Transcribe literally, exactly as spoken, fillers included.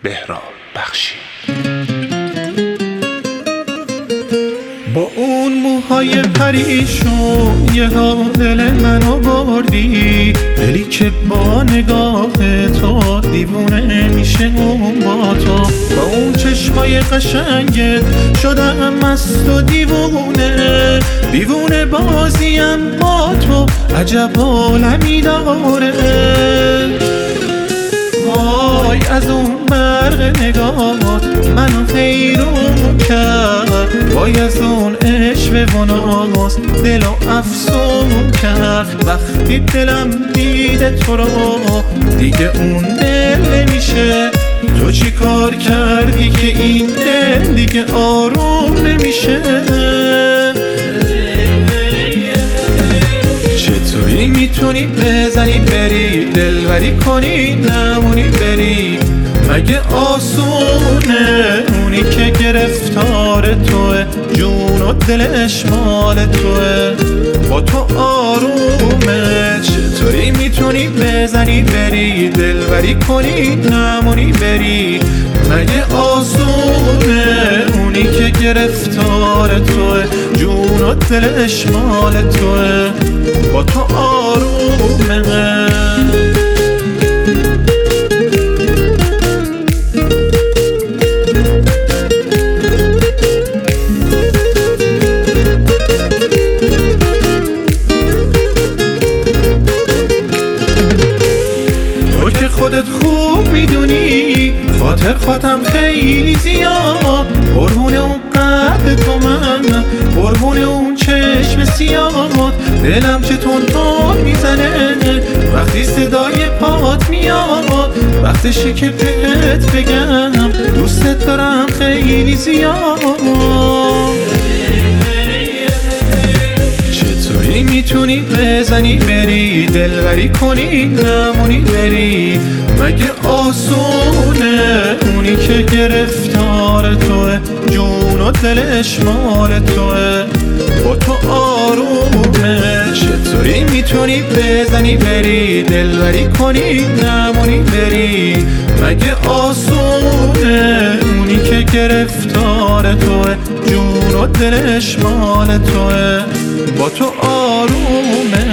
بهرام بخشی. با اون موهای پریشون یه ها دل منو بردی، دلی که با نگاه تو دیوونه میشه اون با تو. با اون چشمای قشنگت شدم مست و دیوونه، دیوونه بازیم با تو عجب عالمی داره. وای از اون برق نگاهات منو حیرون کرد، وای از اون عشق و ناز دلو افسون کرد. وقتی دلم دیده تو رو دیگه اون دل نمیشه، تو چی کار کردی که این دل دیگه آروم نمیشه؟ چطوری میتونی بزنی بری دلبری کنی نمونی بری؟ مگه آسونه اونی که گرفتار توه، جون و دلش مال توه، با تو آرومه. چطوری میتونی بزنی بری دلبری کنی نمونی بری؟ مگه آسونه اونی که گرفتار توه، جون و دلش مال توه، با تو آرومه. تو که خودت خوب میدونی خاطر خودم خیلی زیاد، قربون اون قد تو من، قربون اون چشم سیاد. دلم چه تون تون میزنه وقتی صدای پات میاد، وقتشه که بهت بگم دوستت دارم خیلی زیاد. چطوری میتونی بزنی بری دلبری کنی نمونی بری؟ مگه آسونه اونی که گرفتار توه، جون و دلش مال توه، با تو آرومه. چطوری میتونی بزنی بری دلبری کنی نمونی بری؟ مگه آسونه اونی که گرفتار توه، جون و دلش مال توه، با تو آرومه.